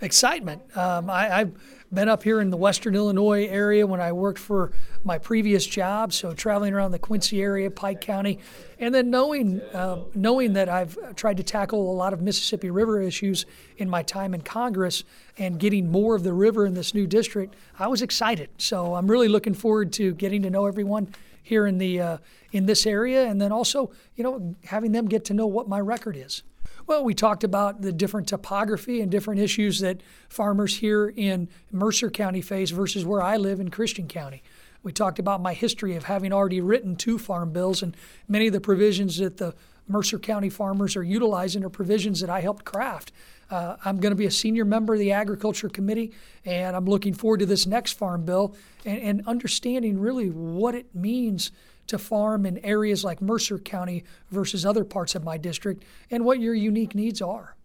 Excitement. I've been up here in the Western Illinois area when I worked for my previous job, so traveling around the Quincy area, Pike County, and then knowing that I've tried to tackle a lot of Mississippi River issues in my time in Congress and getting more of the river in this new district, I was excited. So I'm really looking forward to getting to know everyone here in this area, and then also, having them get to know what my record is. Well, we talked about the different topography and different issues that farmers here in Mercer County face versus where I live in Christian County. We talked about my history of having already written 2 farm bills, and many of the provisions that the Mercer County farmers are utilizing are provisions that I helped craft. I'm going to be a senior member of the Agriculture Committee, and I'm looking forward to this next farm bill and understanding really what it means to farm in areas like Mercer County versus other parts of my district and what your unique needs are.